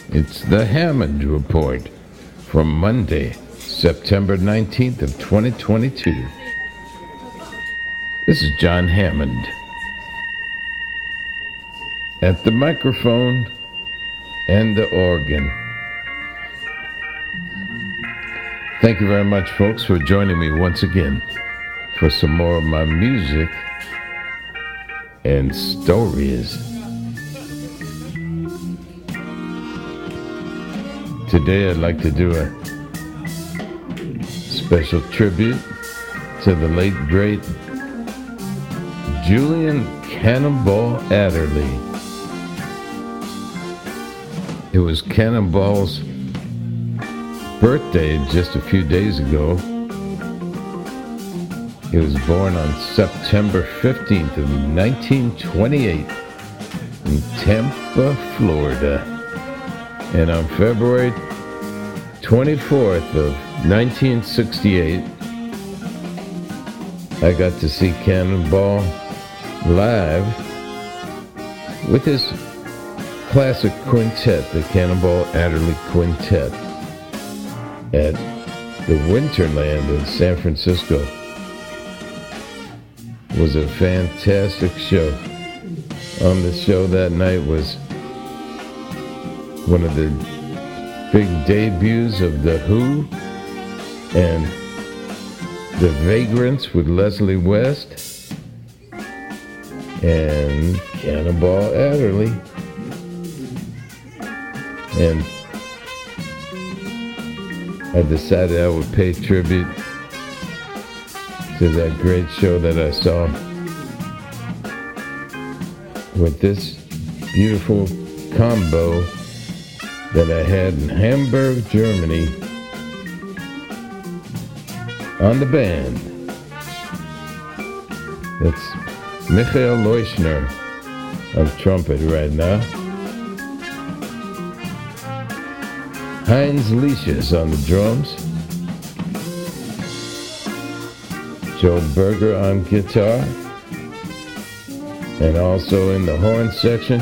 It's the Hammond Report for Monday, September 19th of 2022. This is John Hammond at the microphone and the organ. Thank you very much, folks, for joining me once again for some more of my music and stories. Today I'd like to do a special tribute to the late, great Julian Cannonball Adderley. It was Cannonball's birthday just a few days ago. He was born on September 15th of 1928 in Tampa, Florida. And on February 24th of 1968, I got to see Cannonball live with his classic quintet, the Cannonball Adderley Quintet, at the Winterland in San Francisco. It was a fantastic show. On the show that night was one of the big debuts of The Who and The Vagrants with Leslie West and Cannonball Adderley. And I decided I would pay tribute to that great show that I saw with this beautiful combo that I had in Hamburg, Germany, on the band. It's Michael Leuschner on trumpet right now. Heinz Liesches on the drums. Joe Berger on guitar. And also in the horn section,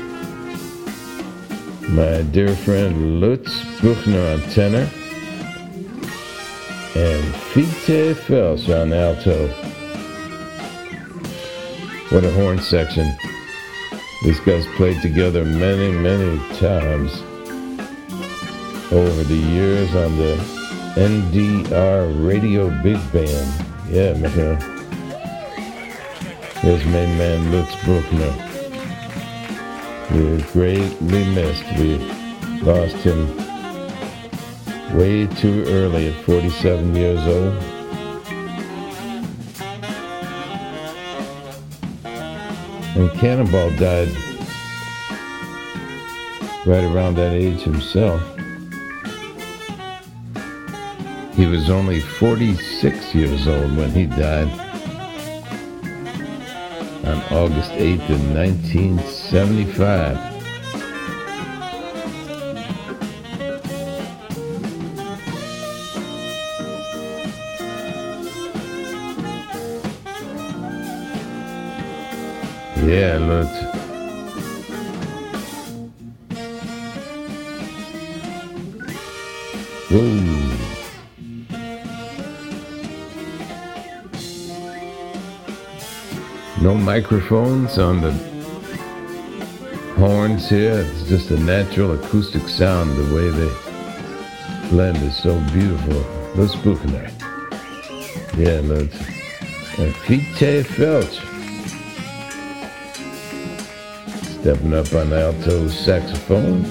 my dear friend Lutz Buchner on tenor, and Fiete Felsch on alto. What a horn section. These guys played together many, many times over the years on the NDR Radio Big Band. Yeah, man. Here's my man Lutz Buchner. He was greatly missed. We lost him way too early at 47 years old. And Cannonball died right around that age himself. He was only 46 years old when he died on August 8th of 1975. Yeah, look. Whoa. No microphones on the horns here. It's just a natural acoustic sound. The way they blend is so beautiful. Let's Buchner. Yeah, let's. And Fiete Felsch. Stepping up on the alto saxophone.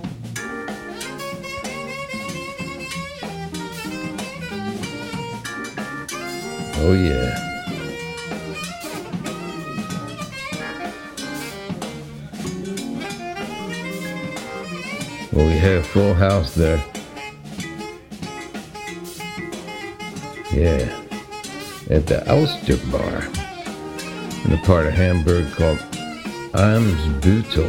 Oh yeah. Well, we had a full house there. Yeah. At the Auster Bar in a part of Hamburg called Eimsbüttel.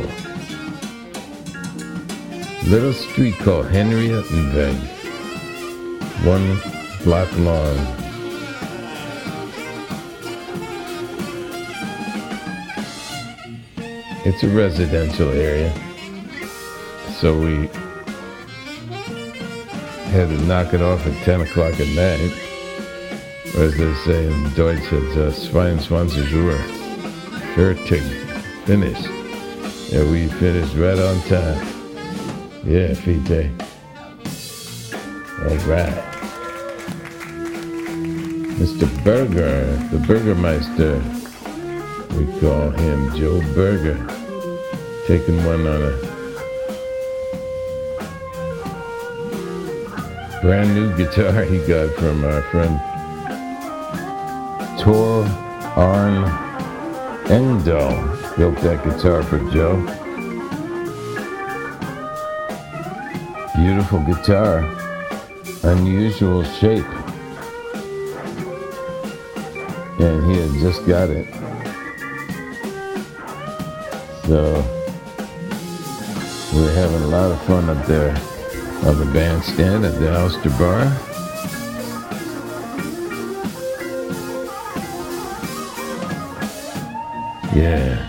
Little street called Henriettenweg. 1 block long. It's a residential area. so we had to knock it off at 10 o'clock at night. Or as they say in Deutsch, it's 22 Uhr. Fertig. Finished. Yeah, we finished right on time. Yeah, Fite. All right. Mr. Berger, the Burgermeister. We call him Joe Berger. Taking one on a brand new guitar he got from our friend Tor Arn Engdahl. Built that guitar for Joe. Beautiful guitar. Unusual shape. And he had just got it. So we're having a lot of fun up there on the bandstand at the Ulster Bar. Yeah.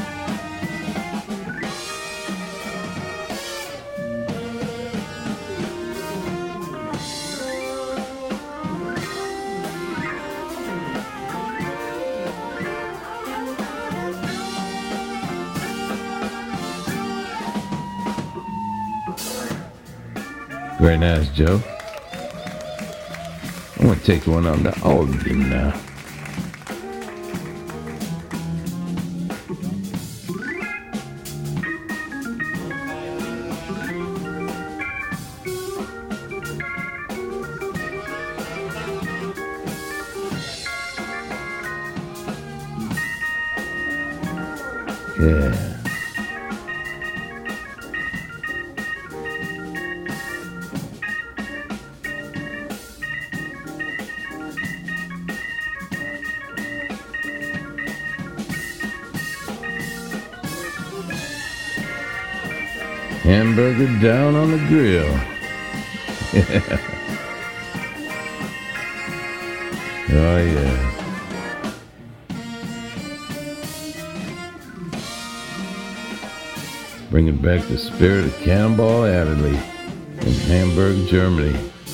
Very nice, Joe. I'm going to take one on the organ now. Yeah. Hamburger down on the grill. Yeah. Oh, yeah. Bringing back the spirit of Cannonball Adderley in Hamburg, Germany.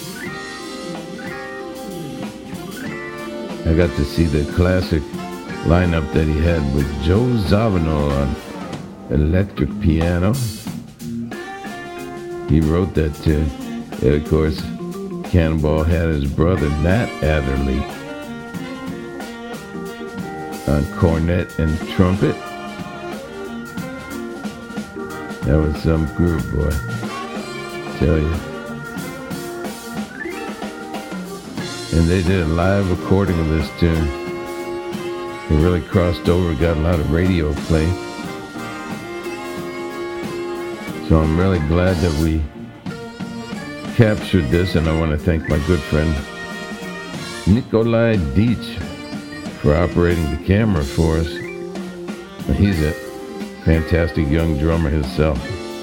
I got to see the classic lineup that he had with Joe Zawinul on electric piano. He wrote that tune. And of course, Cannonball had his brother Nat Adderley on cornet and trumpet. That was some group, boy. Tell you. And they did a live recording of this tune. It really crossed over, got a lot of radio play. So I'm really glad that we captured this, and I want to thank my good friend Nikolai Dietz for operating the camera for us. He's a fantastic young drummer himself.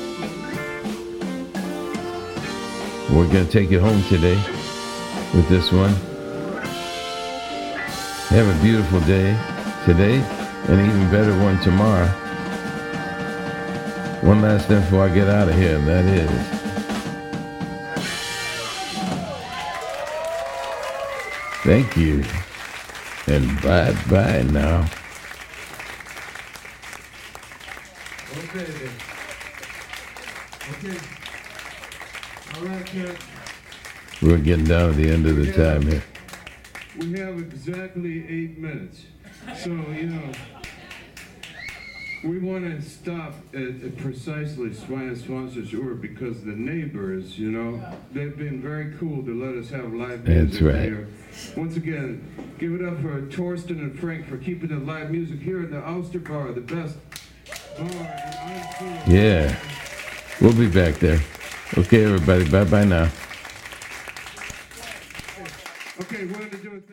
We're going to take you home today with this one. Have a beautiful day today, and an even better one tomorrow. One last thing before I get out of here, and that is thank you, and bye-bye now. Okay, then. Okay. All right, Ken. We're getting down to the end of the time here. We have exactly 8 minutes. So, we want to stop at precisely 22 Uhr because the neighbors, they've been very cool to let us have live music here. Once again, give it up for Torsten and Frank for keeping the live music here at the Ulster Bar, the best bar in Iceland. Yeah, we'll be back there. Okay, everybody, bye-bye now. Okay, we're going to do it.